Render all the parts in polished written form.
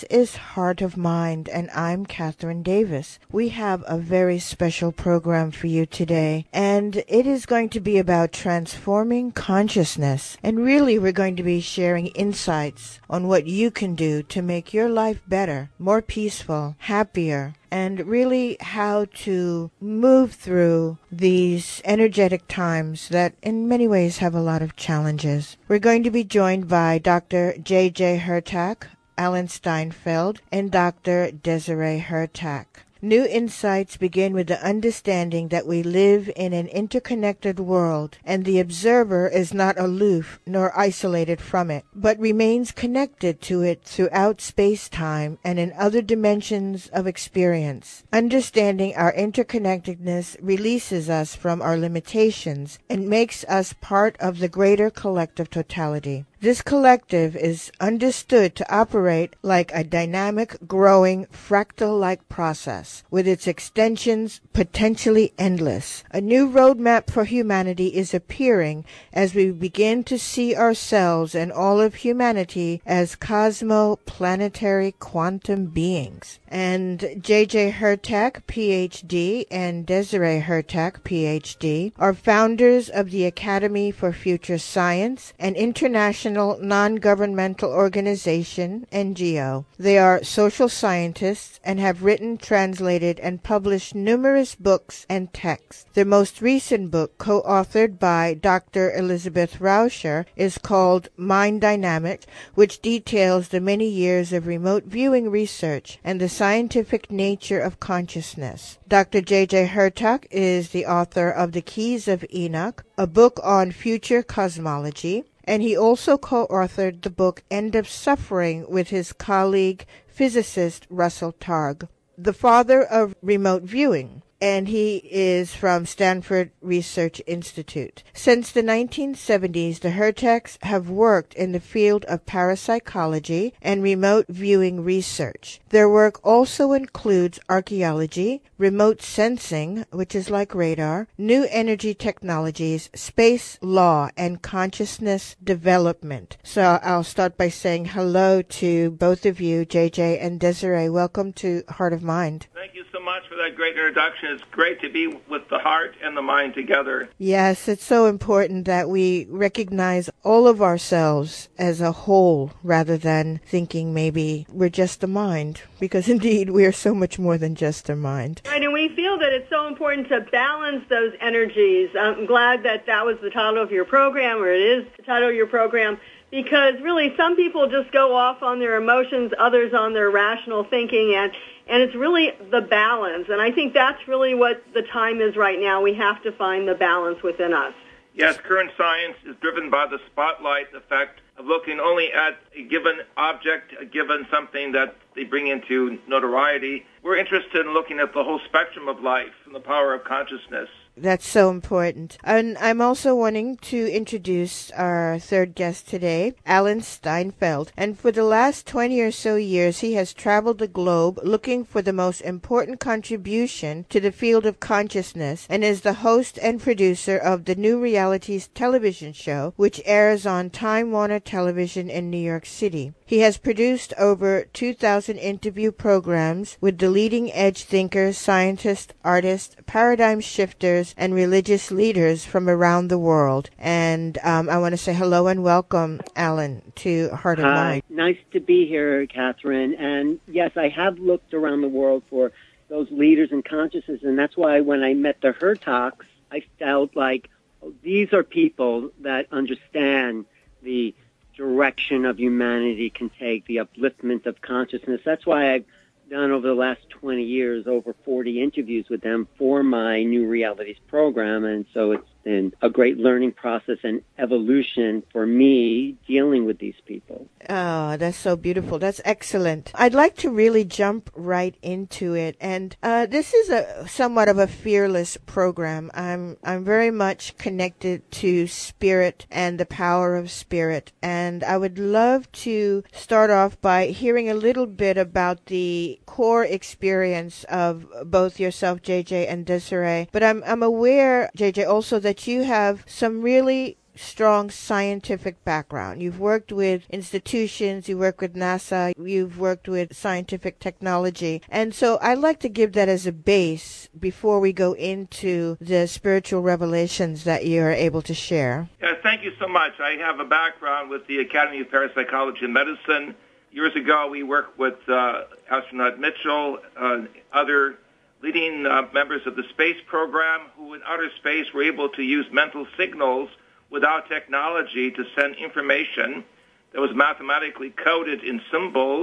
is Heart of Mind, and I'm Catherine Davis. We have a very special program for you today, and it is going to be about transforming consciousness. And really, we're going to be sharing insights on what you can do to make your life better, more peaceful, happier, and really how to move through these energetic times that in many ways have a lot of challenges. We're going to be joined by Dr. J.J. Hurtak, Alan Steinfeld, and Dr. Desiree Hurtak. New insights begin with the understanding that we live in an interconnected world, and the observer is not aloof nor isolated from it, but remains connected to it throughout space-time and in other dimensions of experience. Understanding our interconnectedness releases us from our limitations and makes us part of the greater collective totality. This collective is understood to operate like a dynamic, growing, fractal-like process, with its extensions potentially endless. A new roadmap for humanity is appearing as we begin to see ourselves and all of humanity as cosmoplanetary quantum beings. And J.J. Hurtak, Ph.D., and Desiree Hurtak, Ph.D., are founders of the Academy for Future Science, an international non-governmental organization, NGO. They are social scientists and have written, translated, and published numerous books and texts. Their most recent book, co-authored by Dr. Elizabeth Rauscher, is called Mind Dynamic, which details the many years of remote viewing research and the scientific nature of consciousness. Dr. J.J. Hurtak is the author of The Keys of Enoch, a book on future cosmology, and he also co-authored the book End of Suffering with his colleague, physicist Russell Targ, the father of remote viewing, and he is from Stanford Research Institute. Since the 1970s, the Hurtaks have worked in the field of parapsychology and remote viewing research. Their work also includes archaeology, remote sensing, which is like radar, new energy technologies, space law, and consciousness development. So I'll start by saying hello to both of you, JJ and Desiree. Welcome to Heart of Mind. Thank you so much for that great introduction. It's great to be with the heart and the mind together. Yes, it's so important that we recognize all of ourselves as a whole rather than thinking maybe we're just a mind, because indeed we are so much more than just a mind. Right, and we feel that it's so important to balance those energies. I'm glad that that was the title of your program, or it is the title of your program, because really some people just go off on their emotions, others on their rational thinking, and it's really the balance. And I think that's really what the time is right now. We have to find the balance within us. Yes, current science is driven by the spotlight effect of looking only at a given object, a given something that they bring into notoriety. We're interested in looking at the whole spectrum of life and the power of consciousness. That's so important. And I'm also wanting to introduce our third guest today, Alan Steinfeld. And for the last 20 or so years, he has traveled the globe looking for the most important contribution to the field of consciousness, and is the host and producer of the New Realities television show, which airs on Time Warner Television in New York City. He has produced over 2,000 interview programs with the leading edge thinkers, scientists, artists, paradigm shifters, and religious leaders from around the world. And I want to say hello and welcome, Alan, to Heart of Mind. Nice to be here, Catherine. And yes, I have looked around the world for those leaders in consciousness, and that's why when I met the Hurtaks, I felt like, oh, these are people that understand the direction of humanity can take, the upliftment of consciousness. That's why I've done over the last 20 years over 40 interviews with them for my New Realities program, and so it's been a great learning process and evolution for me dealing with these people. Oh, that's so beautiful. That's excellent. I'd like to really jump right into it. And this is a somewhat of a fearless program. I'm very much connected to spirit and the power of spirit. And I would love to start off by hearing a little bit about the core experience of both yourself, JJ, and Desiree. But I'm aware, JJ, also that you have some really strong scientific background. You've worked with institutions, you work with NASA, you've worked with scientific technology. And so I'd like to give that as a base before we go into the spiritual revelations that you're able to share. Yeah, thank you so much. I have a background with the Academy of Parapsychology and Medicine. Years ago, we worked with astronaut Mitchell, other leading members of the space program who in outer space were able to use mental signals without technology to send information that was mathematically coded in symbols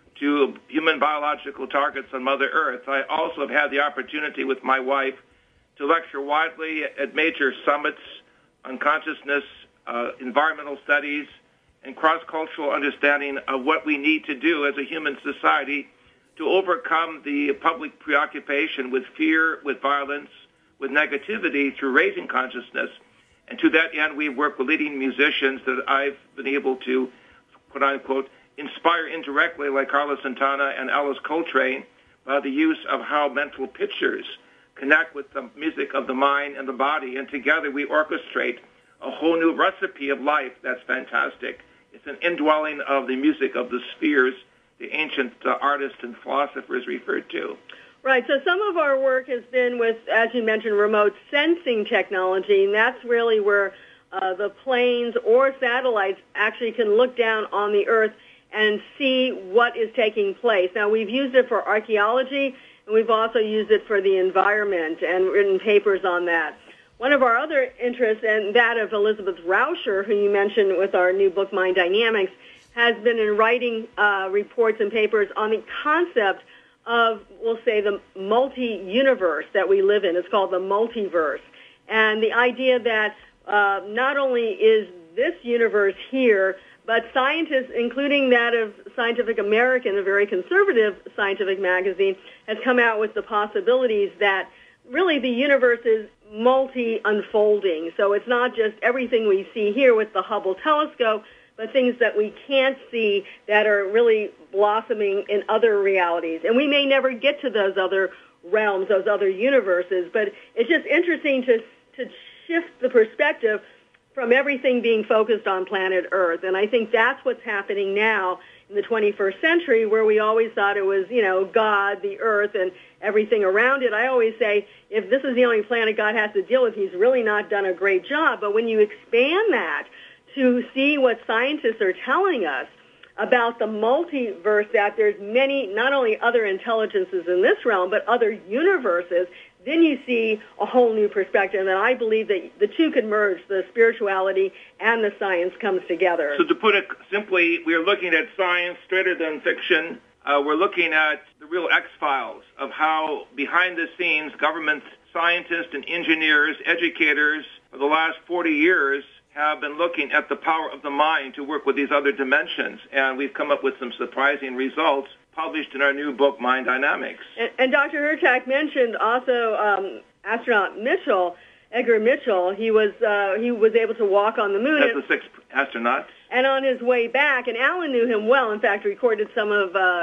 to human biological targets on Mother Earth. I also have had the opportunity with my wife to lecture widely at major summits on consciousness, environmental studies, and cross-cultural understanding of what we need to do as a human society to overcome the public preoccupation with fear, with violence, with negativity through raising consciousness. And to that end, we work with leading musicians that I've been able to, quote-unquote, inspire indirectly, like Carlos Santana and Alice Coltrane, by the use of how mental pictures connect with the music of the mind and the body. And together we orchestrate a whole new recipe of life that's fantastic. It's an indwelling of the music of the spheres the ancient artists and philosophers referred to. Right. So some of our work has been with, as you mentioned, remote sensing technology, and that's really where the planes or satellites actually can look down on the Earth and see what is taking place. Now, we've used it for archaeology, and we've also used it for the environment and written papers on that. One of our other interests, and that of Elizabeth Rauscher, who you mentioned with our new book, Mind Dynamics, has been in writing reports and papers on the concept of, we'll say, the multi-universe that we live in. It's called the multiverse. And the idea that not only is this universe here, but scientists, including that of Scientific American, a very conservative scientific magazine, has come out with the possibilities that really the universe is multi-unfolding. So it's not just everything we see here with the Hubble telescope, but things that we can't see that are really blossoming in other realities. And we may never get to those other realms, those other universes, but it's just interesting to shift the perspective from everything being focused on planet Earth. And I think that's what's happening now in the 21st century, where we always thought it was, God, the Earth, and everything around it. I always say, if this is the only planet God has to deal with, he's really not done a great job. But when you expand that to see what scientists are telling us about the multiverse, that there's many, not only other intelligences in this realm, but other universes, then you see a whole new perspective. And I believe that the two can merge, the spirituality and the science comes together. So to put it simply, we are looking at science straighter than fiction. We're looking at the real X-files of how, behind the scenes, government scientists and engineers, educators, for the last 40 years, have been looking at the power of the mind to work with these other dimensions. And we've come up with some surprising results published in our new book, Mind Dynamics. And Dr. Hurtak mentioned also astronaut Mitchell, Edgar Mitchell. He was able to walk on the moon. That's the 6 astronauts. And on his way back, and Alan knew him well, in fact, recorded some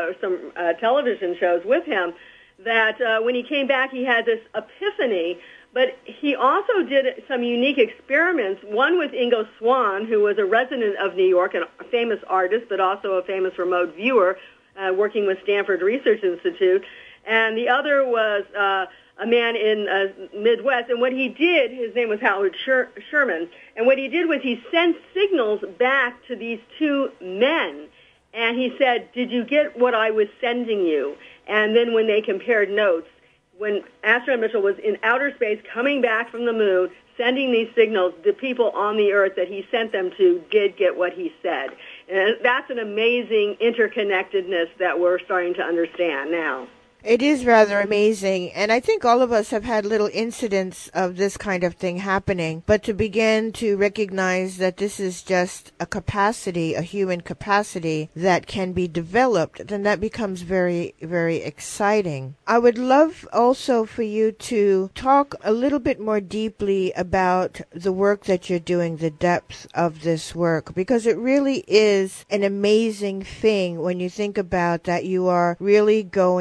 television shows with him, that when he came back, he had this epiphany. But he also did some unique experiments, one with Ingo Swann, who was a resident of New York, and a famous artist, but also a famous remote viewer, working with Stanford Research Institute. And the other was a man in Midwest. And what he did, his name was Howard Sherman, and what he did was he sent signals back to these two men. And he said, did you get what I was sending you? And then when they compared notes, when astronaut Mitchell was in outer space, coming back from the moon, sending these signals, the people on the Earth that he sent them to did get what he said. And that's an amazing interconnectedness that we're starting to understand now. It is rather amazing, and I think all of us have had little incidents of this kind of thing happening, but to begin to recognize that this is just a capacity, a human capacity that can be developed, then that becomes very, very exciting. I would love also for you to talk a little bit more deeply about the work that you're doing, the depth of this work, because it really is an amazing thing when you think about that you are really going in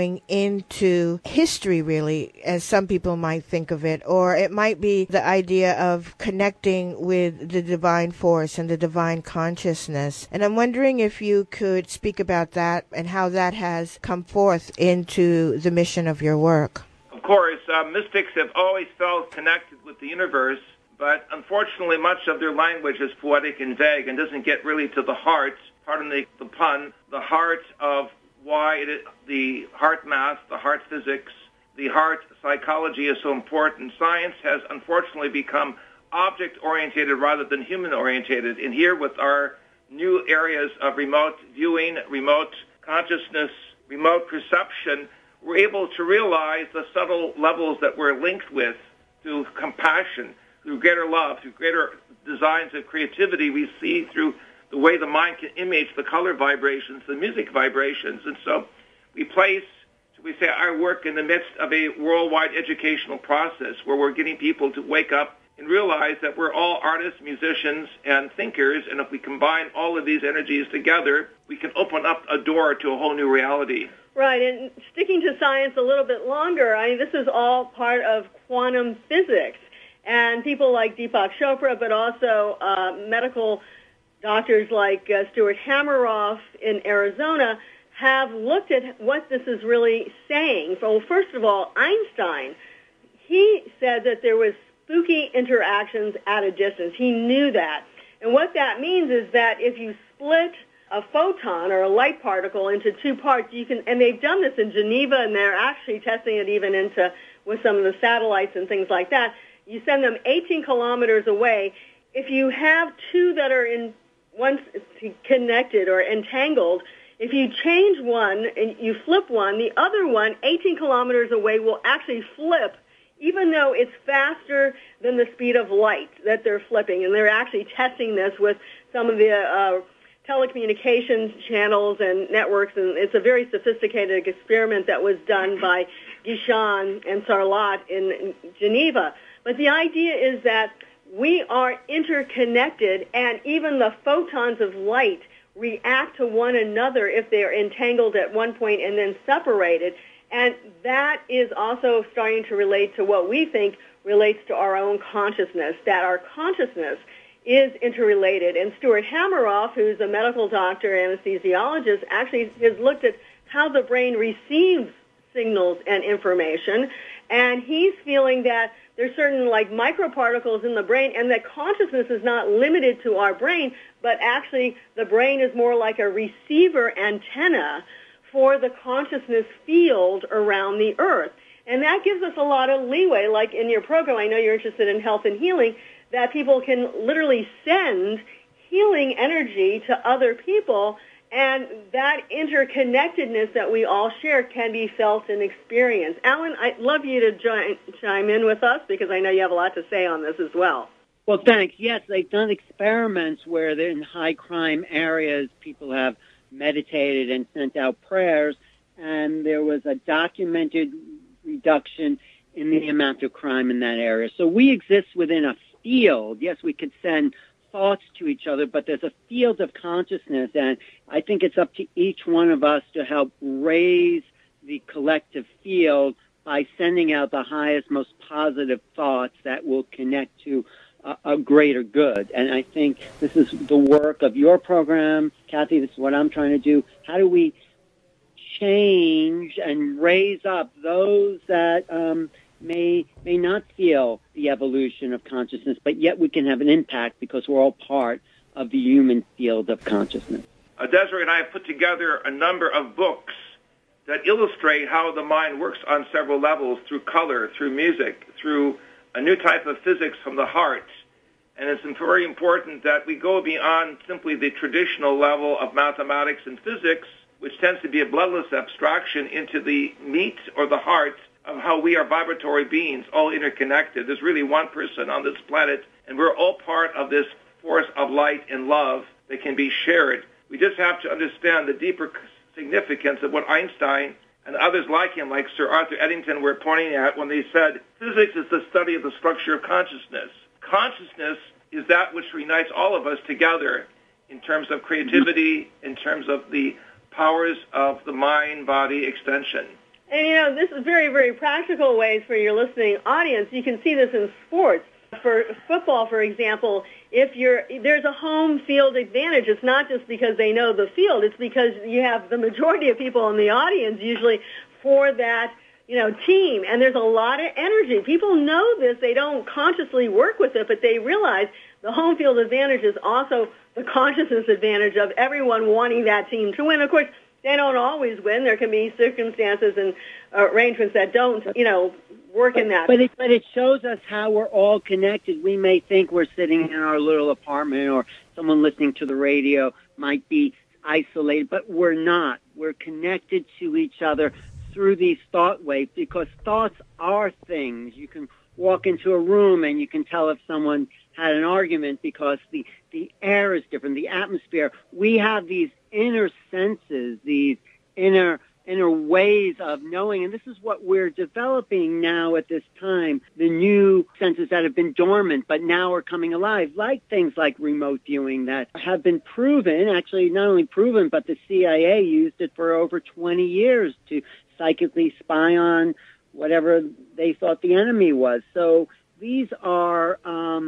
into history, really, as some people might think of it, or it might be the idea of connecting with the divine force and the divine consciousness. And I'm wondering if you could speak about that and how that has come forth into the mission of your work. Of course, mystics have always felt connected with the universe, but unfortunately much of their language is poetic and vague and doesn't get really to the heart, pardon the pun, the heart of why the heart math, the heart physics, the heart psychology is so important. Science has unfortunately become object-orientated rather than human-orientated. And here with our new areas of remote viewing, remote consciousness, remote perception, we're able to realize the subtle levels that we're linked with through compassion, through greater love, through greater designs of creativity we see through the way the mind can image the color vibrations, the music vibrations. And so we place, should we say, our work in the midst of a worldwide educational process where we're getting people to wake up and realize that we're all artists, musicians, and thinkers, and if we combine all of these energies together, we can open up a door to a whole new reality. Right, and sticking to science a little bit longer, this is all part of quantum physics. And people like Deepak Chopra, but also medical doctors like Stuart Hameroff in Arizona, have looked at what this is really saying. So, first of all, Einstein, he said that there was spooky interactions at a distance. He knew that. And what that means is that if you split a photon or a light particle into two parts, you can, and they've done this in Geneva, and they're actually testing it even with some of the satellites and things like that. You send them 18 kilometers away. If you have two that are in one connected or entangled, if you change one and you flip one, the other one 18 kilometers away will actually flip, even though it's faster than the speed of light that they're flipping. And they're actually testing this with some of the telecommunications channels and networks, and it's a very sophisticated experiment that was done by Guichon and Sarlat in Geneva. But the idea is that we are interconnected, and even the photons of light react to one another if they are entangled at one point and then separated. And that is also starting to relate to what we think relates to our own consciousness, that our consciousness is interrelated. And Stuart Hameroff, who's a medical doctor, anesthesiologist, actually has looked at how the brain receives signals and information, and he's feeling that there's certain like microparticles in the brain, and that consciousness is not limited to our brain, but actually the brain is more like a receiver antenna for the consciousness field around the earth. And that gives us a lot of leeway, like in your program, I know you're interested in health and healing, that people can literally send healing energy to other people, and that interconnectedness that we all share can be felt and experienced. Alan, I'd love you to chime in with us, because I know you have a lot to say on this as well. Well, thanks. Yes, they've done experiments where they're in high crime areas, people have meditated and sent out prayers, and there was a documented reduction in the amount of crime in that area. So we exist within a field. Yes, we could send thoughts to each other, but there's a field of consciousness, and I think it's up to each one of us to help raise the collective field by sending out the highest, most positive thoughts that will connect to a greater good. And I think this is the work of your program, Kathy. This is what I'm trying to do. How do we change and raise up those that may not feel the evolution of consciousness, but yet we can have an impact because we're all part of the human field of consciousness? Desiree and I have put together a number of books that illustrate how the mind works on several levels, through color, through music, through a new type of physics from the heart. And it's very important that we go beyond simply the traditional level of mathematics and physics, which tends to be a bloodless abstraction, into the meat or the heart of how we are vibratory beings, all interconnected. There's really one person on this planet, and we're all part of this force of light and love that can be shared. We just have to understand the deeper significance of what Einstein and others like him, like Sir Arthur Eddington, were pointing at when they said, physics is the study of the structure of consciousness. Consciousness is that which unites all of us together in terms of creativity, in terms of the powers of the mind-body extension. And, this is very, very practical ways for your listening audience. You can see this in sports. For football, for example, there's a home field advantage. It's not just because they know the field. It's because you have the majority of people in the audience usually for that, team. And there's a lot of energy. People know this. They don't consciously work with it, but they realize the home field advantage is also the consciousness advantage of everyone wanting that team to win. Of course, they don't always win. There can be circumstances and arrangements that don't, work in that. But it shows us how we're all connected. We may think we're sitting in our little apartment, or someone listening to the radio might be isolated, but we're not. We're connected to each other through these thought waves, because thoughts are things. You can walk into a room and you can tell if someone had an argument because the air is different, the atmosphere. We have these inner senses, these inner ways of knowing, and this is what we're developing now at this time, the new senses that have been dormant but now are coming alive, like things like remote viewing that have been proven, actually not only proven, but the CIA used it for over 20 years to psychically spy on whatever they thought the enemy was. So these are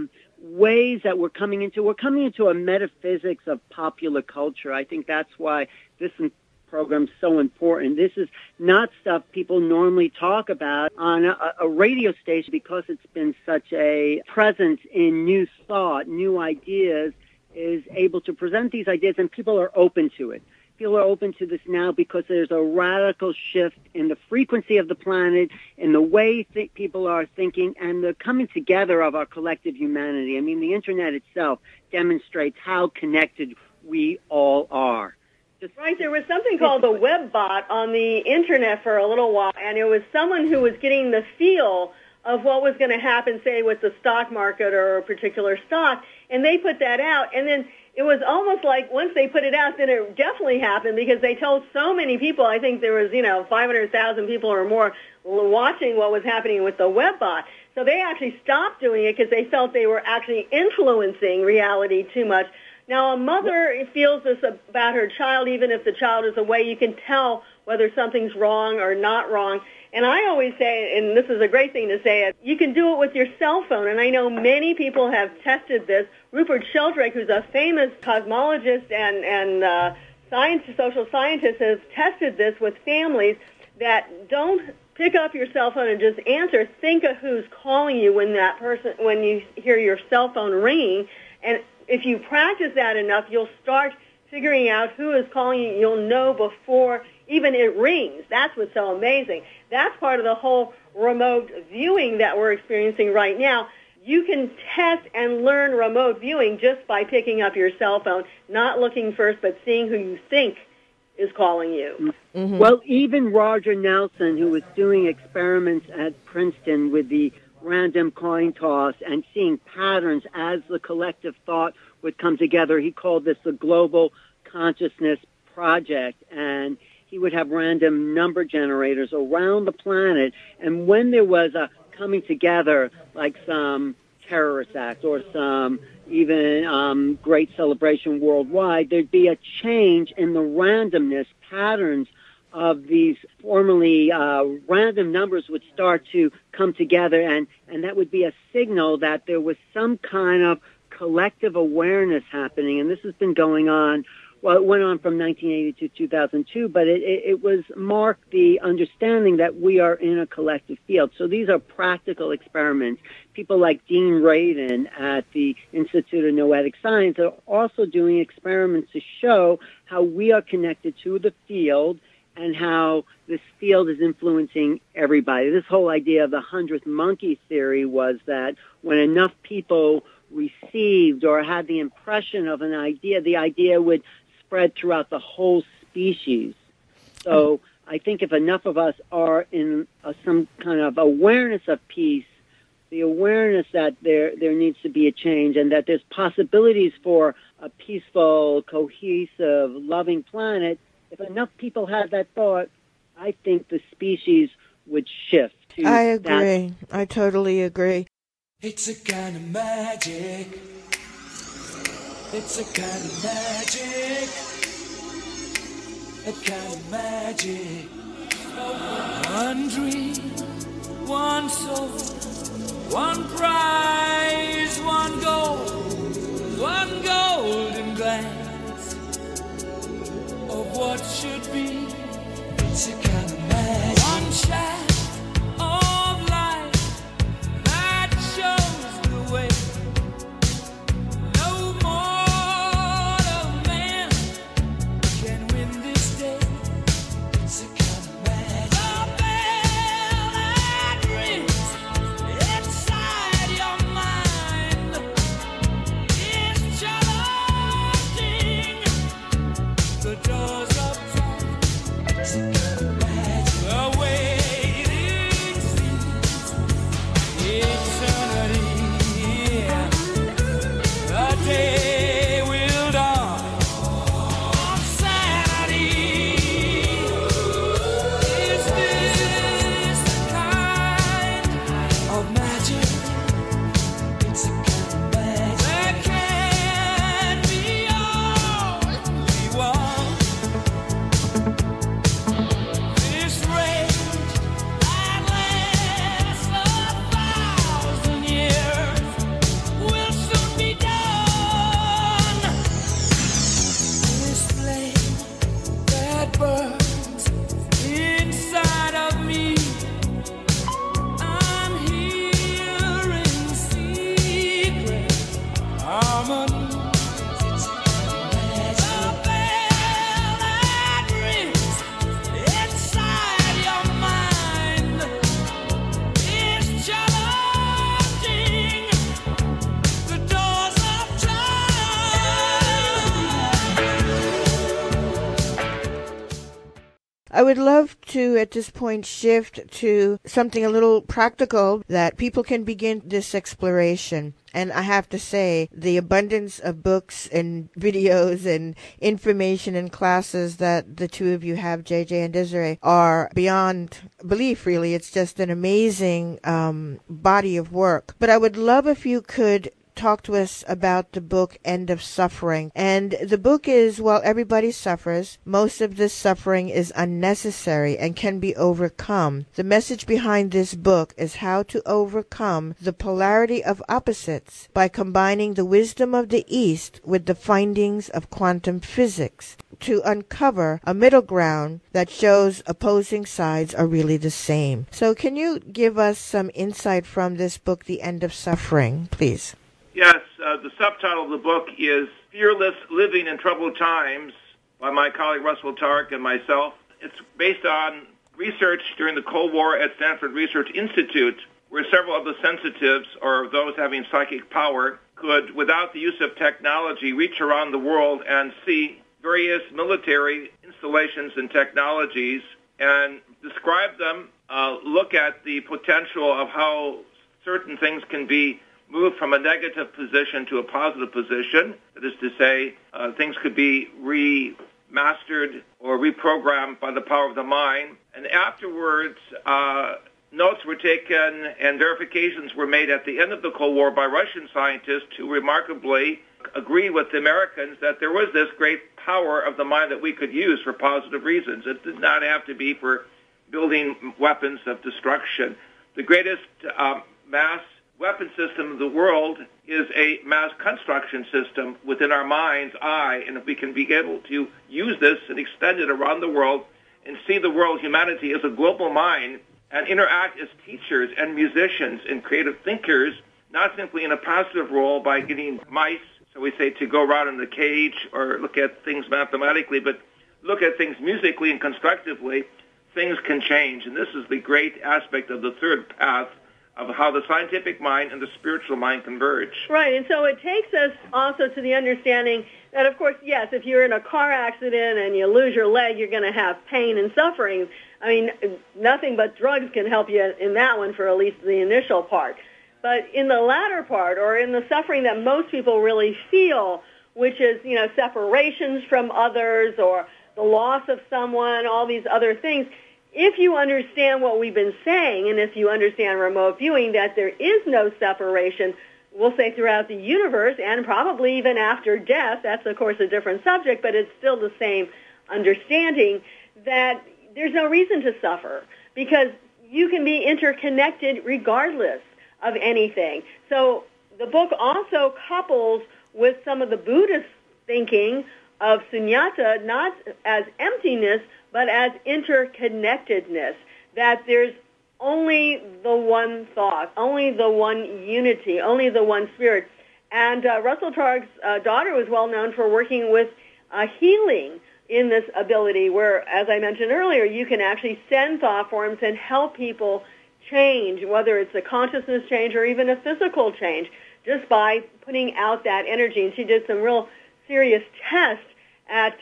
ways that we're coming into a metaphysics of popular culture. I think that's why this program's so important. This is not stuff people normally talk about on a radio station, because it's been such a presence in new thought, new ideas, is able to present these ideas, and people are open to it. People are open to this now because there's a radical shift in the frequency of the planet, in the way people are thinking, and the coming together of our collective humanity. I mean, the Internet itself demonstrates how connected we all are. Right, there was something called the web bot on the Internet for a little while, and it was someone who was getting the feel of what was going to happen, say, with the stock market or a particular stock, and they put that out, and then it was almost like once they put it out, then it definitely happened, because they told so many people. I think there was, 500,000 people or more watching what was happening with the web bot. So they actually stopped doing it because they felt they were actually influencing reality too much. Now, a mother feels this about her child, even if the child is away. You can tell whether something's wrong or not wrong. And I always say, and this is a great thing to say, you can do it with your cell phone. And I know many people have tested this. Rupert Sheldrake, who's a famous cosmologist and social scientist, has tested this with families that don't pick up your cell phone and just answer. Think of who's calling you when you hear your cell phone ringing. And if you practice that enough, you'll start figuring out who is calling you. You'll know before even it rings. That's what's so amazing. That's part of the whole remote viewing that we're experiencing right now. You can test and learn remote viewing just by picking up your cell phone, not looking first, but seeing who you think is calling you. Mm-hmm. Well, even Roger Nelson, who was doing experiments at Princeton with the random coin toss and seeing patterns as the collective thought would come together, he called this the Global Consciousness Project, and he would have random number generators around the planet, and when there was a coming together, like some terrorist act or some even great celebration worldwide, there'd be a change in the randomness patterns of these formerly random numbers would start to come together, and that would be a signal that there was some kind of collective awareness happening. And this has been going on, well, it went on from 1980 to 2002, but it was marked the understanding that we are in a collective field. So these are practical experiments. People like Dean Radin at the Institute of Noetic Science are also doing experiments to show how we are connected to the field and how this field is influencing everybody. This whole idea of the 100th monkey theory was that when enough people received or had the impression of an idea, the idea would spread throughout the whole species. So I think if enough of us are in some kind of awareness of peace, the awareness that there needs to be a change and that there's possibilities for a peaceful, cohesive, loving planet, if enough people had that thought, I think the species would shift. I agree. I totally agree. It's a kind of magic. It's a kind of magic. A kind of magic. One dream, one soul, one prize, one golden glance of what should be. It's a kind of magic. One shaft of light that shows the way. No mortal man can win this day. It's a kind of magic. The bell that rings inside your mind is challenging the doors of time. It's a kind of magic. The waiting seems eternity. The day will dawn on Saturday. Is this the kind of magic? It's a kind of magic. There can be only one. This rage that lasts 1,000 years will soon be done. This flame that burns inside of me, I'm hearing secret harmonies. The bell that rings inside your mind is challenging the doors of time. I would love to, at this point, shift to something a little practical that people can begin this exploration. And I have to say, the abundance of books and videos and information and classes that the two of you have, JJ and Desiree, are beyond belief, really. It's just an amazing body of work. But I would love if you could talk to us about the book End of Suffering. And the book is, well, everybody suffers. Most of this suffering is unnecessary and can be overcome. The message behind this book is how to overcome the polarity of opposites by combining the wisdom of the East with the findings of quantum physics to uncover a middle ground that shows opposing sides are really the same. So can you give us some insight from this book, The End of Suffering, please? Yes, the subtitle of the book is Fearless Living in Troubled Times by my colleague Russell Tark and myself. It's based on research during the Cold War at Stanford Research Institute, where several of the sensitives, or those having psychic power, could, without the use of technology, reach around the world and see various military installations and technologies and describe them, look at the potential of how certain things can be moved from a negative position to a positive position. That is to say, things could be remastered or reprogrammed by the power of the mind. And afterwards, notes were taken and verifications were made at the end of the Cold War by Russian scientists who remarkably agreed with the Americans that there was this great power of the mind that we could use for positive reasons. It did not have to be for building weapons of destruction. The greatest mass weapon system of the world is a mass construction system within our mind's eye, and if we can be able to use this and extend it around the world and see the world, humanity, as a global mind and interact as teachers and musicians and creative thinkers, not simply in a passive role by getting mice, so we say, to go around in the cage or look at things mathematically, but look at things musically and constructively, things can change. And this is the great aspect of the third path of how the scientific mind and the spiritual mind converge. Right, and so it takes us also to the understanding that, of course, yes, if you're in a car accident and you lose your leg, you're going to have pain and suffering. I mean, nothing but drugs can help you in that one for at least the initial part. But in the latter part, or in the suffering that most people really feel, which is, separations from others or the loss of someone, all these other things, if you understand what we've been saying, and if you understand remote viewing, that there is no separation, we'll say throughout the universe, and probably even after death, that's of course a different subject, but it's still the same understanding, that there's no reason to suffer because you can be interconnected regardless of anything. So the book also couples with some of the Buddhist thinking of sunyata, not as emptiness, but as interconnectedness, that there's only the one thought, only the one unity, only the one spirit. And Russell Targ's daughter was well known for working with healing in this ability where, as I mentioned earlier, you can actually send thought forms and help people change, whether it's a consciousness change or even a physical change, just by putting out that energy. And she did some real serious tests at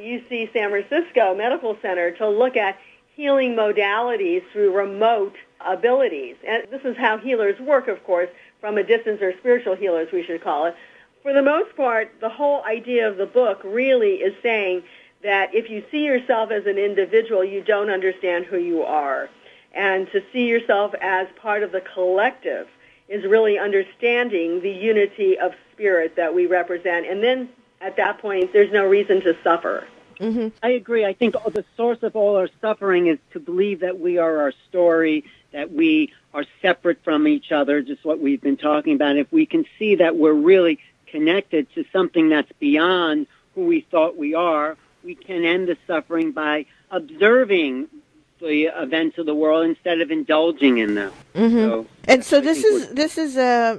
UC San Francisco Medical Center to look at healing modalities through remote abilities. And this is how healers work, of course, from a distance, or spiritual healers, we should call it. For the most part, the whole idea of the book really is saying that if you see yourself as an individual, you don't understand who you are. And to see yourself as part of the collective is really understanding the unity of spirit that we represent. And then at that point, there's no reason to suffer. Mm-hmm. I agree. I think the source of all our suffering is to believe that we are our story, that we are separate from each other, just what we've been talking about. If we can see that we're really connected to something that's beyond who we thought we are, we can end the suffering by observing the events of the world instead of indulging in them. Mm-hmm. So this is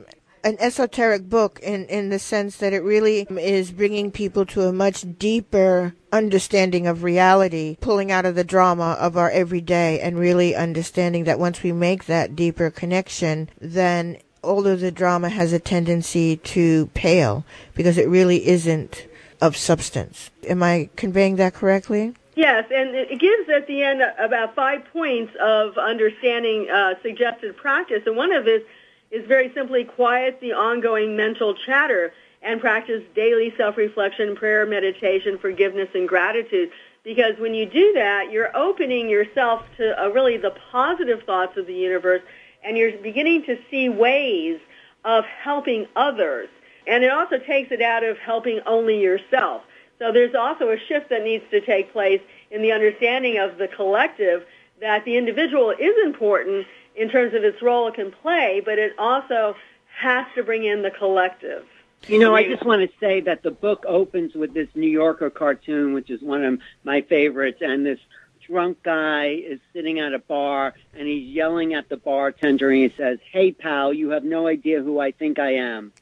an esoteric book in the sense that it really is bringing people to a much deeper understanding of reality, pulling out of the drama of our everyday and really understanding that once we make that deeper connection, then all of the drama has a tendency to pale because it really isn't of substance. Am I conveying that correctly? Yes, and it gives at the end about 5 points of understanding suggested practice, and one of it is very simply quiet the ongoing mental chatter and practice daily self-reflection, prayer, meditation, forgiveness, and gratitude. Because when you do that, you're opening yourself to really the positive thoughts of the universe, and you're beginning to see ways of helping others. And it also takes it out of helping only yourself. So there's also a shift that needs to take place in the understanding of the collective, that the individual is important in terms of its role it can play, but it also has to bring in the collective. You know, I just want to say that the book opens with this New Yorker cartoon, which is one of my favorites, and this drunk guy is sitting at a bar, and he's yelling at the bartender, and he says, "Hey, pal, you have no idea who I think I am."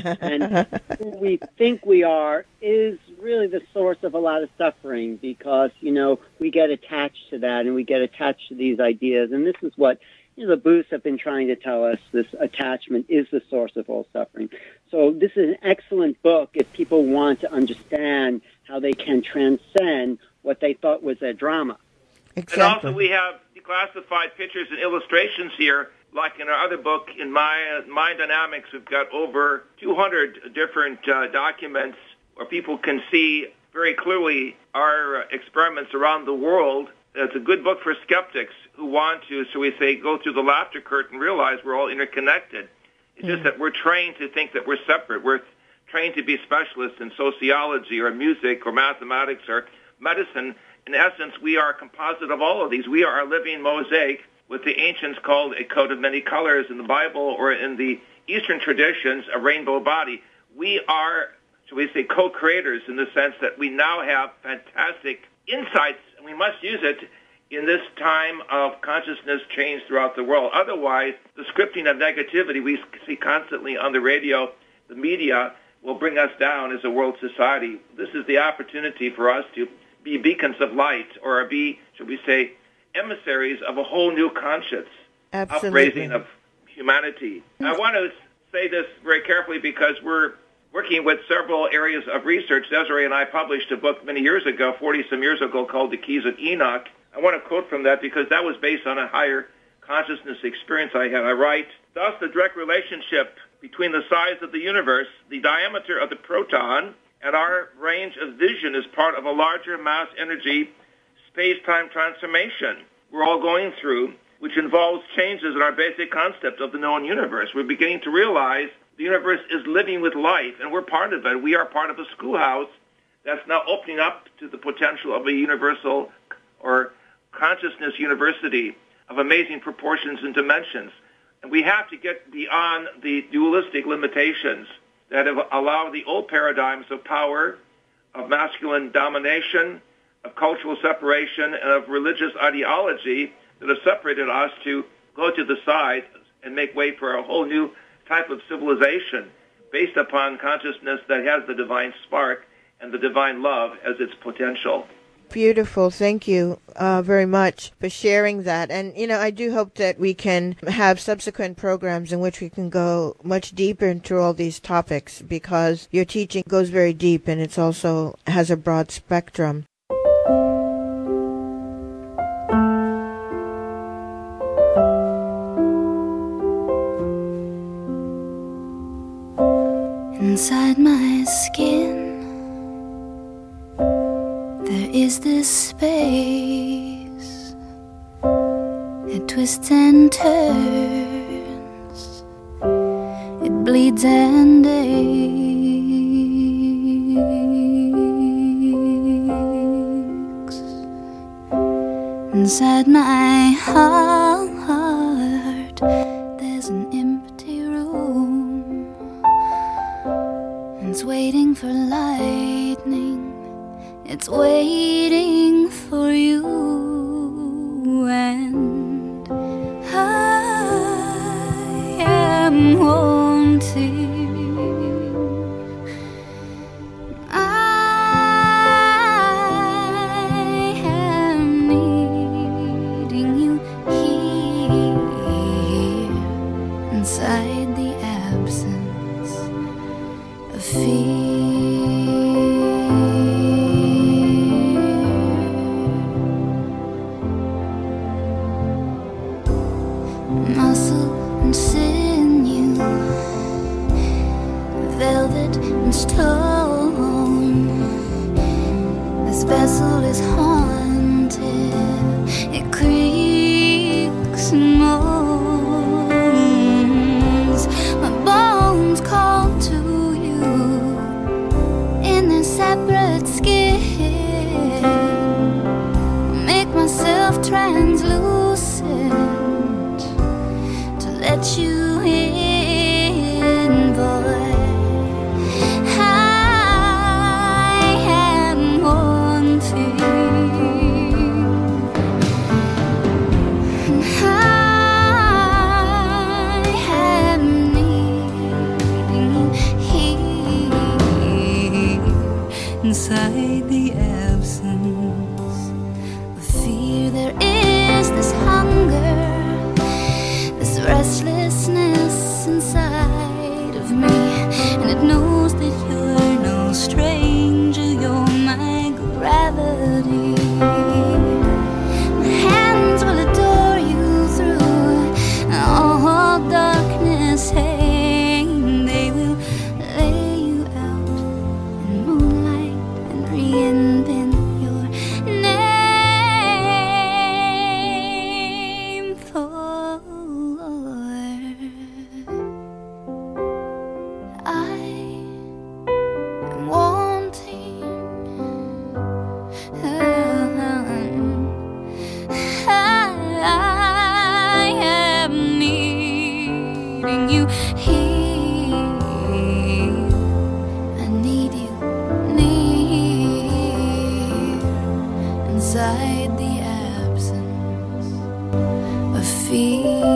And who we think we are is really the source of a lot of suffering because, you know, we get attached to that, and we get attached to these ideas, and this is what the Buddhists have been trying to tell us. This attachment is the source of all suffering. So this is an excellent book if people want to understand how they can transcend what they thought was a drama. Exactly. And also we have declassified pictures and illustrations here, like in our other book, in Mind Dynamics, we've got over 200 different documents where people can see very clearly our experiments around the world. It's a good book for skeptics who want to, so we say, go through the laughter curtain and realize we're all interconnected. It's just that we're trained to think that we're separate. We're trained to be specialists in sociology or music or mathematics or medicine. In essence, we are a composite of all of these. We are a living mosaic, what the ancients called a coat of many colors in the Bible, or in the Eastern traditions, a rainbow body. We are, shall we say, co-creators in the sense that we now have fantastic insights, and we must use it in this time of consciousness change throughout the world. Otherwise, the scripting of negativity we see constantly on the radio, the media, will bring us down as a world society. This is the opportunity for us to be beacons of light, or be, should we say, emissaries of a whole new conscience, upraising of humanity. I want to say this very carefully because we're working with several areas of research. Desiree and I published a book many years ago, 40-some years ago, called The Keys of Enoch. I want to quote from that because that was based on a higher consciousness experience I had. I write, "Thus the direct relationship between the size of the universe, the diameter of the proton, and our range of vision is part of a larger mass energy space-time transformation we're all going through, which involves changes in our basic concept of the known universe. We're beginning to realize the universe is living with life, and we're part of it. We are part of a schoolhouse that's now opening up to the potential of a universal or consciousness university of amazing proportions and dimensions. And we have to get beyond the dualistic limitations that have allowed the old paradigms of power, of masculine domination, of cultural separation, and of religious ideology that have separated us to go to the side and make way for a whole new type of civilization based upon consciousness that has the divine spark and the divine love as its potential. Beautiful. Thank you very much for sharing that. And, I do hope that we can have subsequent programs in which we can go much deeper into all these topics, because your teaching goes very deep and it's also has a broad spectrum. Inside my skin, there is this space. It twists and turns, it bleeds and aches. Inside my heart, there's an empty room. It's waiting for lightning, it's waiting for you. And I am wanting, I am needing you here, inside the absence of fear. Muscle and sinew, velvet and stone, this vessel is haunted, it creaks and moans. My bones call to you in their separate skin. Make myself translucent to let you in, boy. I am wanting, and I am needing you here, inside the absence of fear. There is this hunger, this restlessness inside of me, and it knows that you're no stranger, you're my gravity. My hands will adore you through all darkness, hey, they will lay you out in moonlight and reinvent your name, for I am wanting, I am needing you here. I need you near, inside the absence of fear.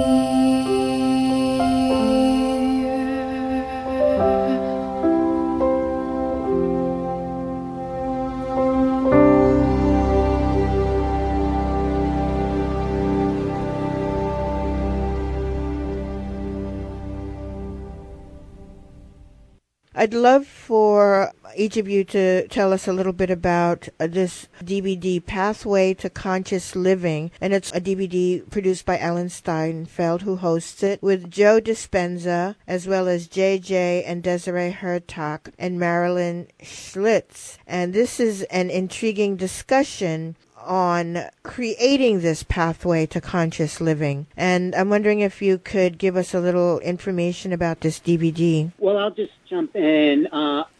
I'd love for each of you to tell us a little bit about this DVD, Pathway to Conscious Living. And it's a DVD produced by Ellen Steinfeld, who hosts it, with Joe Dispenza, as well as JJ and Desiree Hertak and Marilyn Schlitz. And this is an intriguing discussion on creating this pathway to conscious living. And I'm wondering if you could give us a little information about this DVD. Well, I'll just jump in. As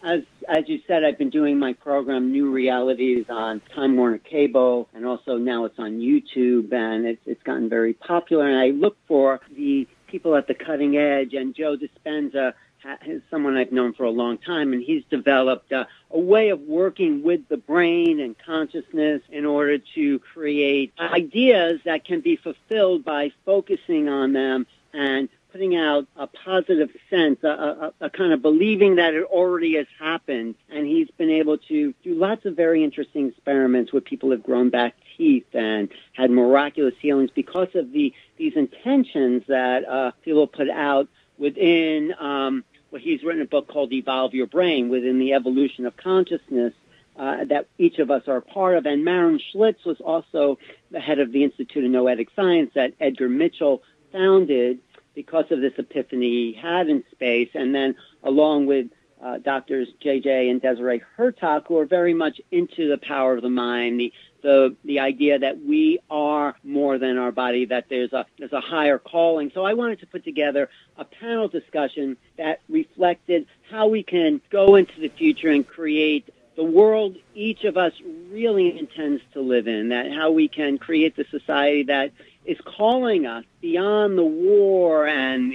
as you said, I've been doing my program New Realities on Time Warner Cable, and also now it's on YouTube, and it's gotten very popular. And I look for the people at the cutting edge, and Joe Dispenza is someone I've known for a long time, and he's developed a way of working with the brain and consciousness in order to create ideas that can be fulfilled by focusing on them and putting out a positive sense, a kind of believing that it already has happened. And he's been able to do lots of very interesting experiments where people have grown back teeth and had miraculous healings because of these intentions that people put out within what he's written a book called Evolve Your Brain, within the evolution of consciousness that each of us are a part of. And Marin Schlitz was also the head of the Institute of Noetic Science that Edgar Mitchell founded because of this epiphany he had in space, and then along with doctors J.J. and Desiree Hurtak, who are very much into the power of the mind, the idea that we are more than our body, that there's a higher calling. So I wanted to put together a panel discussion that reflected how we can go into the future and create the world each of us really intends to live in, that how we can create the society that is calling us beyond the war and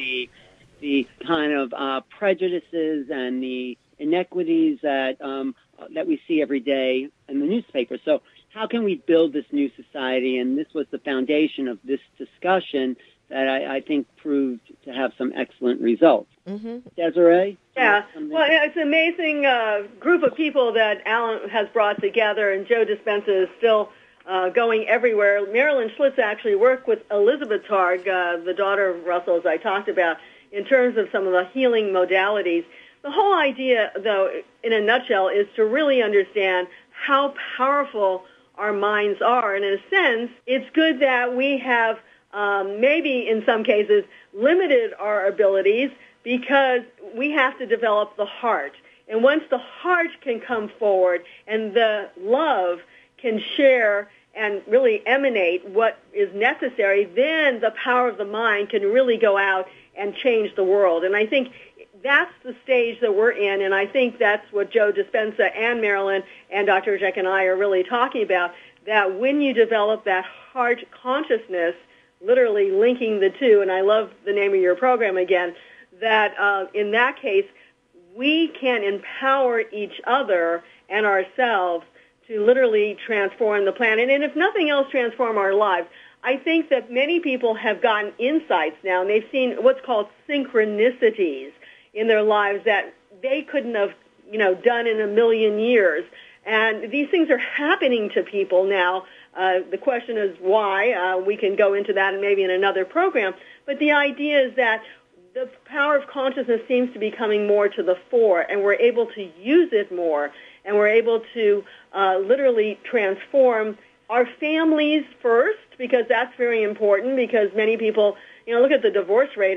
the kind of prejudices and the inequities that we see every day in the newspaper. So how can we build this new society? And this was the foundation of this discussion that I think proved to have some excellent results. Mm-hmm. Desiree? Yeah, well, it's an amazing group of people that Alan has brought together, and Joe Dispenza is still going everywhere. Marilyn Schlitz actually worked with Elizabeth Targ, the daughter of Russell, as I talked about, in terms of some of the healing modalities. The whole idea, though, in a nutshell, is to really understand how powerful our minds are. And in a sense, it's good that we have maybe in some cases limited our abilities because we have to develop the heart. And once the heart can come forward and the love can share and really emanate what is necessary, then the power of the mind can really go out and change the world. And I think that's the stage that we're in, and I think that's what Joe Dispenza and Marilyn and Dr. Jack and I are really talking about, that when you develop that heart consciousness, literally linking the two, and I love the name of your program again, that in that case, we can empower each other and ourselves to literally transform the planet, and if nothing else, transform our lives. I think that many people have gotten insights now, and they've seen what's called synchronicities in their lives that they couldn't have, done in a million years. And these things are happening to people now. The question is why. We can go into that maybe in another program. But the idea is that the power of consciousness seems to be coming more to the fore, and we're able to use it more, and we're able to literally transform our families first, because that's very important, because many people, look at the divorce rate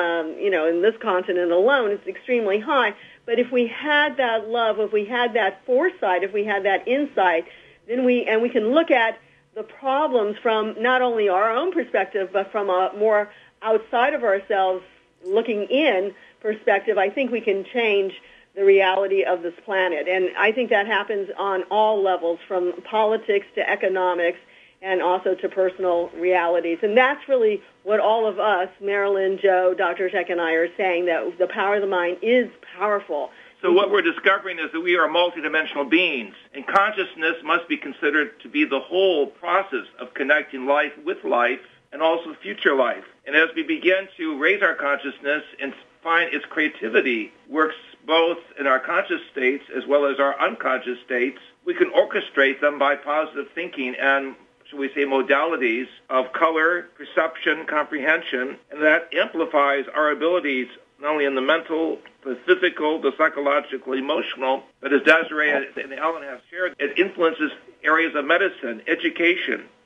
in this continent alone, it's extremely high. But if we had that love, if we had that foresight, if we had that insight, then we can look at the problems from not only our own perspective, but from a more outside of ourselves, looking in perspective, I think we can change the reality of this planet. And I think that happens on all levels, from politics to economics and also to personal realities. And that's really what all of us, Marilyn, Joe, Dr. Jack, and I are saying, that the power of the mind is powerful. So what we're discovering is that we are multidimensional beings, and consciousness must be considered to be the whole process of connecting life with life and also future life. And as we begin to raise our consciousness and find its creativity works both in our conscious states as well as our unconscious states, we can orchestrate them by positive thinking and, shall we say, modalities of color, perception, comprehension, and that amplifies our abilities not only in the mental, the physical, the psychological, emotional, but as Desiree and Alan have shared, it influences areas of medicine, education,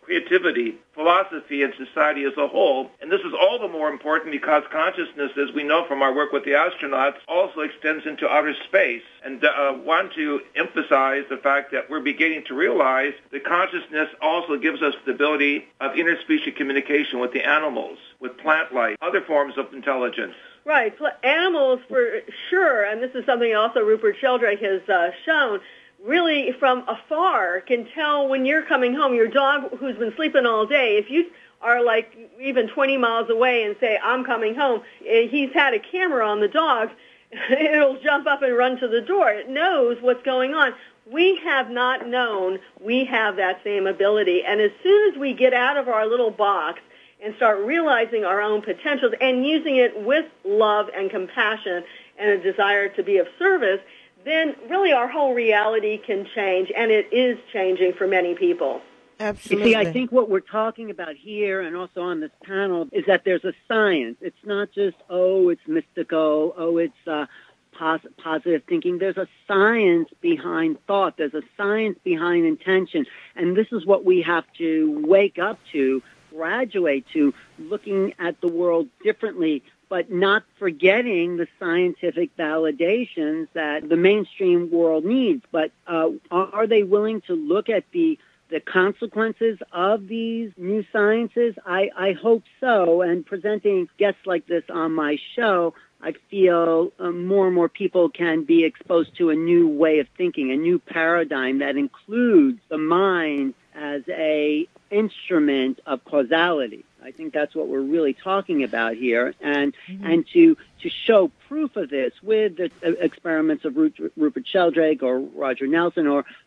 creativity, philosophy, and society as a whole. And this is all the more important because consciousness, as we know from our work with the astronauts, also extends into outer space. And want to emphasize the fact that we're beginning to realize that consciousness also gives us the ability of interspecies communication with the animals, with plant life, other forms of intelligence. Right. Animals, for sure, and this is something also Rupert Sheldrake has shown, really from afar can tell when you're coming home. Your dog who's been sleeping all day, if you are like even 20 miles away and say, I'm coming home, he's had a camera on the dog, it'll jump up and run to the door. It knows what's going on. We have not known we have that same ability. And as soon as we get out of our little box and start realizing our own potentials and using it with love and compassion and a desire to be of service, then really our whole reality can change, and it is changing for many people. Absolutely. You see, I think what we're talking about here and also on this panel is that there's a science. It's not just, it's mystical, it's positive thinking. There's a science behind thought. There's a science behind intention. And this is what we have to wake up to, graduate to, looking at the world differently, but not forgetting the scientific validations that the mainstream world needs. But are they willing to look at the consequences of these new sciences? I hope so. And presenting guests like this on my show, I feel more and more people can be exposed to a new way of thinking, a new paradigm that includes the mind as a instrument of causality. I think that's what we're really talking about here, and to show proof of this with the experiments of Rupert Sheldrake or Roger Nelson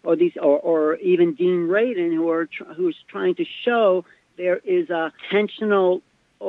or even Dean Radin, who's trying to show there is a intentional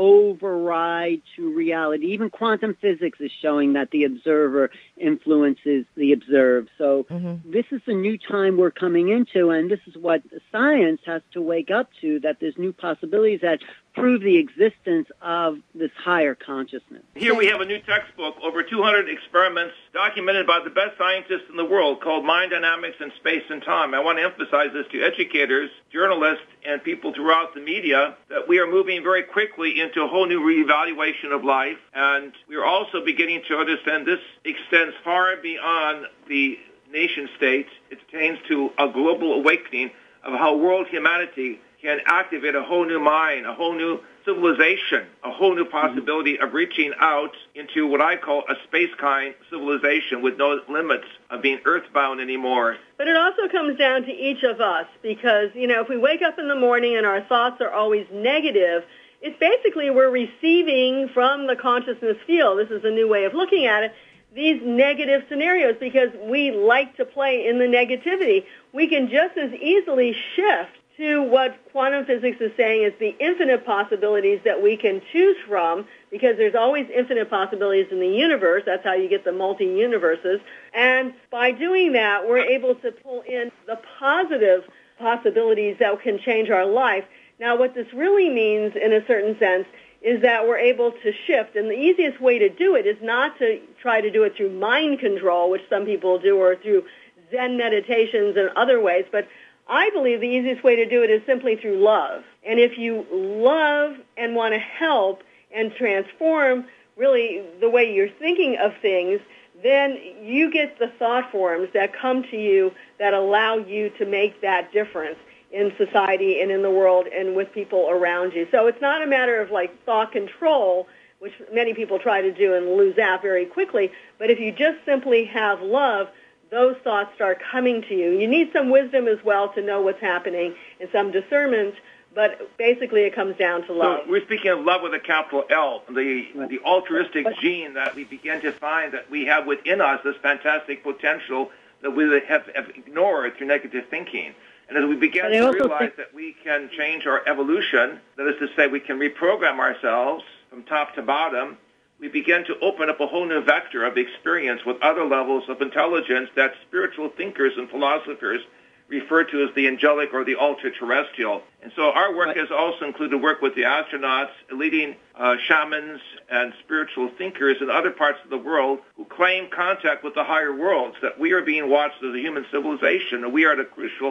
override to reality. Even quantum physics is showing that the observer influences the observed. So this is the new time we're coming into, and this is what science has to wake up to, that there's new possibilities that prove the existence of this higher consciousness. Here we have a new textbook, over 200 experiments documented by the best scientists in the world, called Mind Dynamics in Space and Time. I want to emphasize this to educators, journalists, and people throughout the media, that we are moving very quickly into a whole new reevaluation of life, and we are also beginning to understand this extends far beyond the nation state. It pertains to a global awakening of how world humanity can activate a whole new mind, a whole new civilization, a whole new possibility of reaching out into what I call a space-kind civilization with no limits of being earthbound anymore. But it also comes down to each of us because, if we wake up in the morning and our thoughts are always negative, it's basically we're receiving from the consciousness field, this is a new way of looking at it, these negative scenarios because we like to play in the negativity. We can just as easily shift to what quantum physics is saying is the infinite possibilities that we can choose from, because there's always infinite possibilities in the universe. That's how you get the multi-universes. And by doing that, we're able to pull in the positive possibilities that can change our life. Now, what this really means, in a certain sense, is that we're able to shift. And the easiest way to do it is not to try to do it through mind control, which some people do, or through Zen meditations and other ways, but I believe the easiest way to do it is simply through love. And if you love and want to help and transform really the way you're thinking of things, then you get the thought forms that come to you that allow you to make that difference in society and in the world and with people around you. So it's not a matter of like thought control, which many people try to do and lose that very quickly, but if you just simply have love, those thoughts start coming to you. You need some wisdom as well to know what's happening and some discernment, but basically it comes down to love. So we're speaking of love with a capital L, the altruistic gene that we begin to find that we have within us, this fantastic potential that we have ignored through negative thinking. And as we begin to realize that we can change our evolution, that is to say we can reprogram ourselves from top to bottom, we begin to open up a whole new vector of experience with other levels of intelligence that spiritual thinkers and philosophers refer to as the angelic or the ultra-terrestrial. And so our work has also included work with the astronauts, leading shamans and spiritual thinkers in other parts of the world who claim contact with the higher worlds, that we are being watched as a human civilization, and we are at a crucial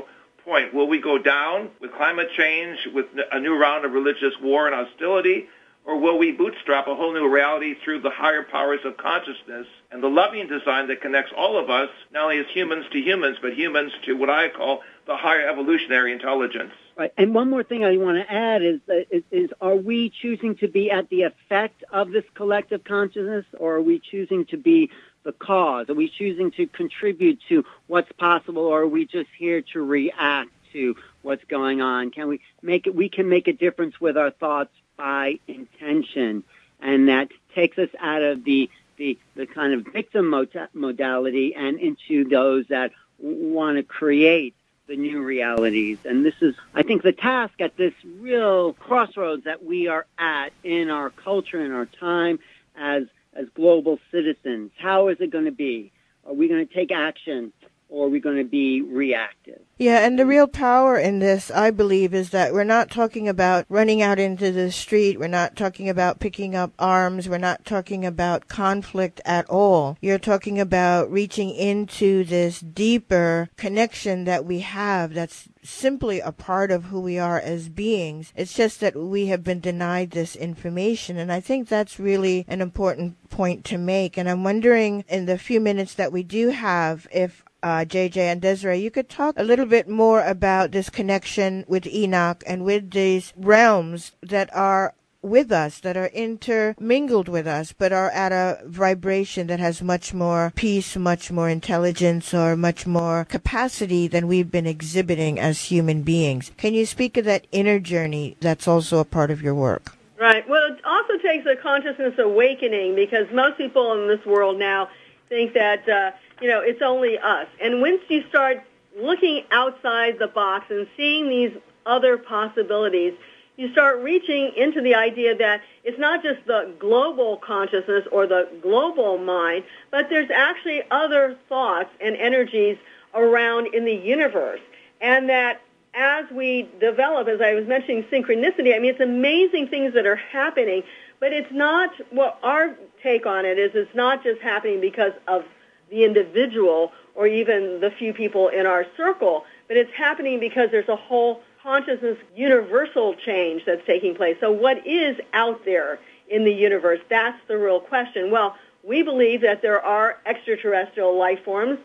point. Will we go down with climate change, with a new round of religious war and hostility, or will we bootstrap a whole new reality through the higher powers of consciousness and the loving design that connects all of us, not only as humans to humans, but humans to what I call the higher evolutionary intelligence? Right. And one more thing I want to add is are we choosing to be at the effect of this collective consciousness, or are we choosing to be the cause? Are we choosing to contribute to what's possible, or are we just here to react to what's going on? Can we make it? We can make a difference with our thoughts by intention, and that takes us out of the kind of victim modality and into those that want to create the new realities. And this is, I think, the task at this real crossroads that we are at in our culture, in our time as global citizens. How is it going to be? Are we going to take action, or are we going to be reactive? Yeah, and the real power in this, I believe, is that we're not talking about running out into the street. We're not talking about picking up arms. We're not talking about conflict at all. You're talking about reaching into this deeper connection that we have that's simply a part of who we are as beings. It's just that we have been denied this information, and I think that's really an important point to make. And I'm wondering, in the few minutes that we do have, if JJ and Desiree, you could talk a little bit more about this connection with Enoch and with these realms that are with us, that are intermingled with us, but are at a vibration that has much more peace, much more intelligence, or much more capacity than we've been exhibiting as human beings. Can you speak of that inner journey that's also a part of your work? Right. Well, it also takes a consciousness awakening, because most people in this world now think that, it's only us. And once you start looking outside the box and seeing these other possibilities, you start reaching into the idea that it's not just the global consciousness or the global mind, but there's actually other thoughts and energies around in the universe. And that as we develop, as I was mentioning, synchronicity, I mean, it's amazing things that are happening, but it's not, what our take on it is, it's not just happening because of the individual or even the few people in our circle, but it's happening because there's a whole consciousness universal change that's taking place. So what is out there in the universe? That's the real question. Well, we believe that there are extraterrestrial life forms,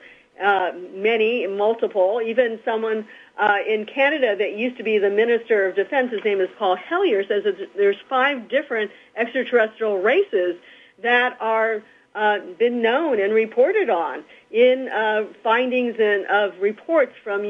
many, multiple. Even someone in Canada that used to be the Minister of Defense, his name is Paul Hellyer, says that there's 5 different extraterrestrial races that are been known and reported on in findings of reports from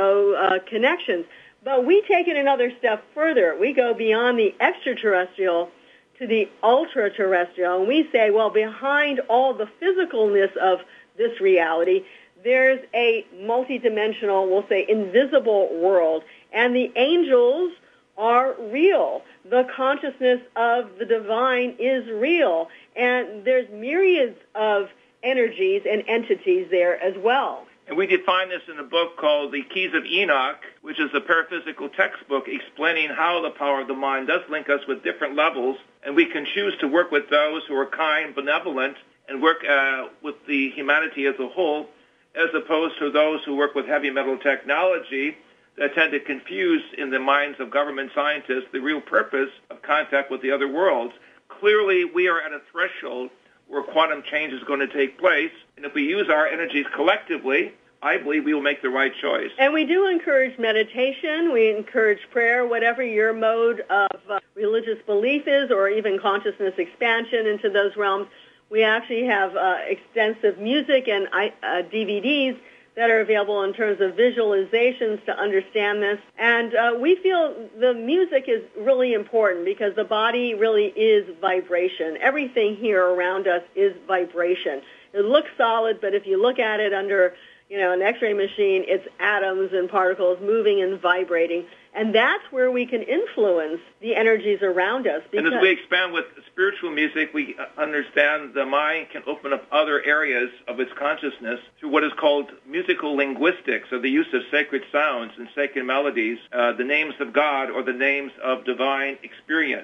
UFO connections. But we take it another step further. We go beyond the extraterrestrial to the ultra-terrestrial, and we say, well, behind all the physicalness of this reality, there's a multidimensional, we'll say, invisible world, and the angels are real. The consciousness of the divine is real, and there's myriads of energies and entities there as well. And we define this in a book called The Keys of Enoch, which is a paraphysical textbook explaining how the power of the mind does link us with different levels, and we can choose to work with those who are kind, benevolent, and work with the humanity as a whole, as opposed to those who work with heavy metal technology that tend to confuse in the minds of government scientists the real purpose of contact with the other worlds. Clearly, we are at a threshold where quantum change is going to take place, and if we use our energies collectively, I believe we will make the right choice. And we do encourage meditation, we encourage prayer, whatever your mode of religious belief is, or even consciousness expansion into those realms. We actually have extensive music and DVDs that are available in terms of visualizations to understand this. And we feel the music is really important because the body really is vibration. Everything here around us is vibration. It looks solid, but if you look at it under, an X-ray machine, it's atoms and particles moving and vibrating. And that's where we can influence the energies around us. And as we expand with spiritual music, we understand the mind can open up other areas of its consciousness through what is called musical linguistics, or the use of sacred sounds and sacred melodies, the names of God or the names of divine experience.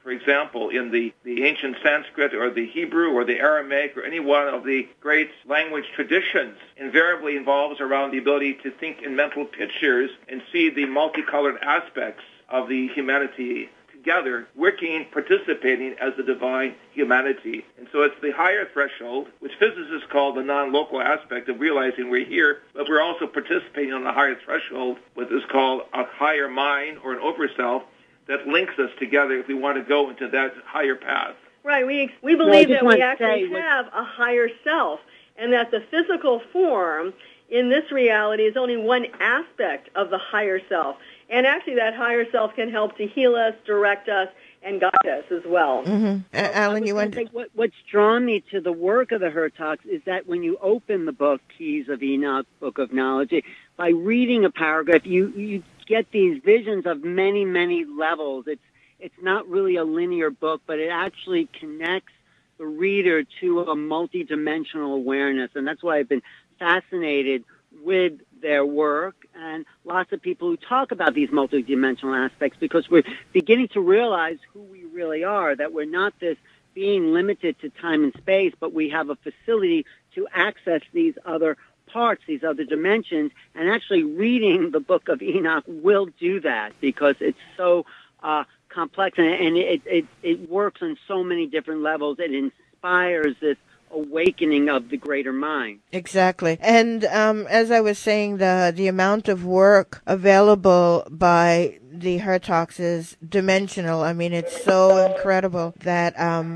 For example, in the ancient Sanskrit or the Hebrew or the Aramaic or any one of the great language traditions invariably involves around the ability to think in mental pictures and see the multicolored aspects of the humanity together, working, participating as the divine humanity. And so it's the higher threshold, which physicists call the non-local aspect of realizing we're here, but we're also participating on the higher threshold, what is called a higher mind or an overself, that links us together if we want to go into that higher path. Right. We believe that we actually have a higher self, and that the physical form in this reality is only one aspect of the higher self. And actually that higher self can help to heal us, direct us, and guide us as well. Mm-hmm. Alan, you want to... What's drawn me to the work of the Hertogs is that when you open the book, Keys of Enoch, Book of Knowledge, by reading a paragraph, you get these visions of many, many levels. It's not really a linear book, but it actually connects the reader to a multidimensional awareness. And that's why I've been fascinated with their work and lots of people who talk about these multidimensional aspects, because we're beginning to realize who we really are, that we're not this being limited to time and space, but we have a facility to access these other parts, these other dimensions, and actually reading the Book of Enoch will do that because it's so complex and it works on so many different levels. It inspires this awakening of the greater mind. Exactly. And as I was saying, the amount of work available by the Hertogs is dimensional. I mean, it's so incredible that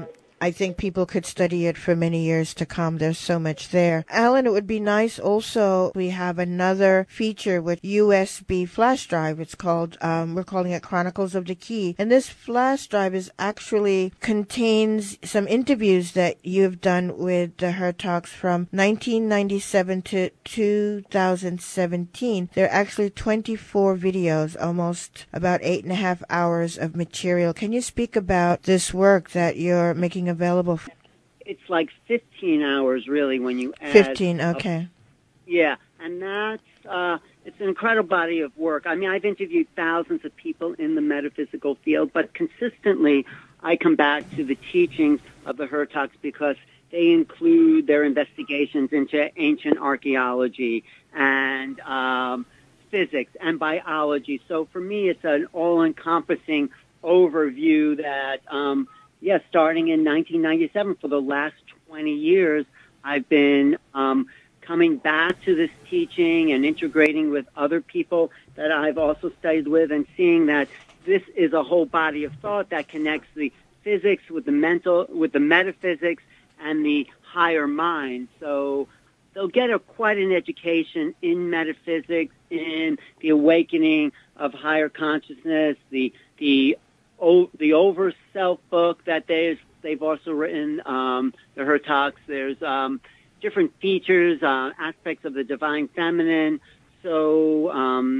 I think people could study it for many years to come. There's so much there. Alan, it would be nice also, we have another feature with USB flash drive. It's called, we're calling it Chronicles of the Key. And this flash drive actually contains some interviews that you've done with the Hertogs from 1997 to 2017. There are actually 24 videos, almost about 8.5 hours of material. Can you speak about this work that you're making available? It's like 15 hours really when you add 15, okay. Yeah, and that's it's an incredible body of work. I mean, I've interviewed thousands of people in the metaphysical field, but consistently I come back to the teachings of the Hertogs because they include their investigations into ancient archaeology and physics and biology. So for me, it's an all-encompassing overview that starting in 1997, for the last 20 years, I've been coming back to this teaching and integrating with other people that I've also studied with and seeing that this is a whole body of thought that connects the physics with the mental, with the metaphysics and the higher mind. So they'll get quite an education in metaphysics, in the awakening of higher consciousness, the Over Self book that they've also written, the Hertogs. There's different features, aspects of the divine feminine. So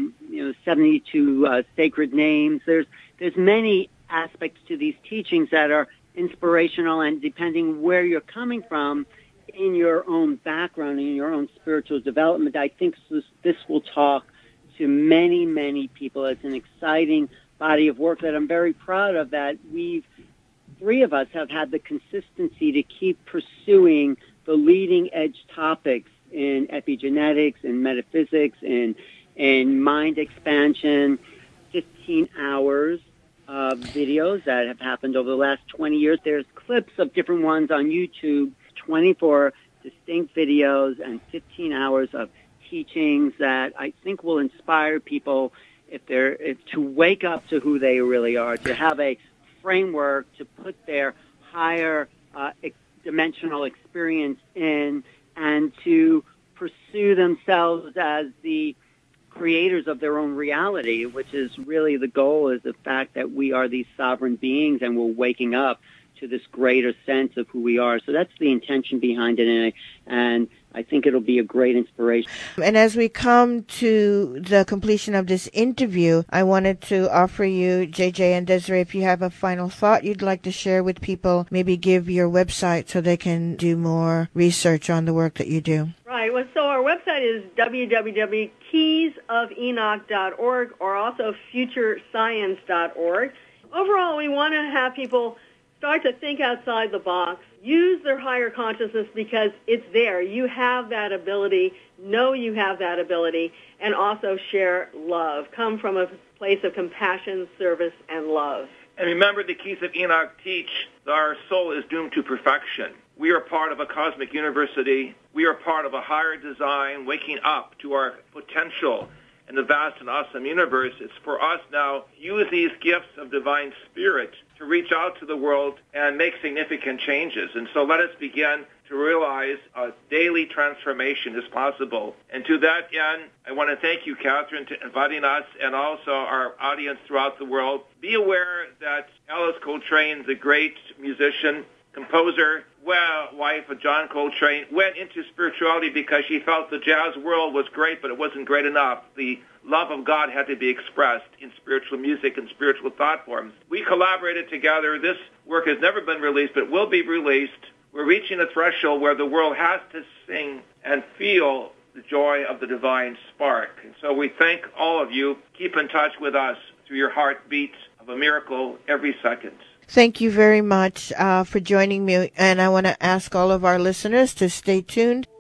72 sacred names. There's many aspects to these teachings that are inspirational, and depending where you're coming from in your own background, in your own spiritual development, I think this will talk to many, many people. It's an exciting body of work that I'm very proud of, that three of us have had the consistency to keep pursuing the leading edge topics in epigenetics, in metaphysics, in mind expansion. 15 hours of videos that have happened over the last 20 years. There's clips of different ones on YouTube, 24 distinct videos and 15 hours of teachings that I think will inspire people to wake up to who they really are, to have a framework to put their higher dimensional experience in, and to pursue themselves as the creators of their own reality, which is really the goal, is the fact that we are these sovereign beings and we're waking up to this greater sense of who we are. So that's the intention behind it, and I think it'll be a great inspiration. And as we come to the completion of this interview, I wanted to offer you, JJ and Desiree, if you have a final thought you'd like to share with people, maybe give your website so they can do more research on the work that you do. Right. Well, so our website is www.keysofenoch.org, or also futurescience.org. overall, we want to have people start to think outside the box, use their higher consciousness because it's there. You have that ability, know you have that ability, and also share love. Come from a place of compassion, service, and love. And remember, the keys of Enoch teach that our soul is doomed to perfection. We are part of a cosmic university. We are part of a higher design, waking up to our potential in the vast and awesome universe. It's for us now to use these gifts of divine spirit to reach out to the world and make significant changes. And so let us begin to realize a daily transformation is possible. And to that end, I want to thank you, Catherine, for inviting us and also our audience throughout the world. Be aware that Alice Coltrane, the great musician, composer, wife of John Coltrane, went into spirituality because she felt the jazz world was great, but it wasn't great enough. The love of God had to be expressed in spiritual music and spiritual thought forms. We collaborated together. This work has never been released, but will be released. We're reaching a threshold where the world has to sing and feel the joy of the divine spark. And so we thank all of you. Keep in touch with us through your heartbeat of a miracle every second. Thank you very much for joining me, and I want to ask all of our listeners to stay tuned.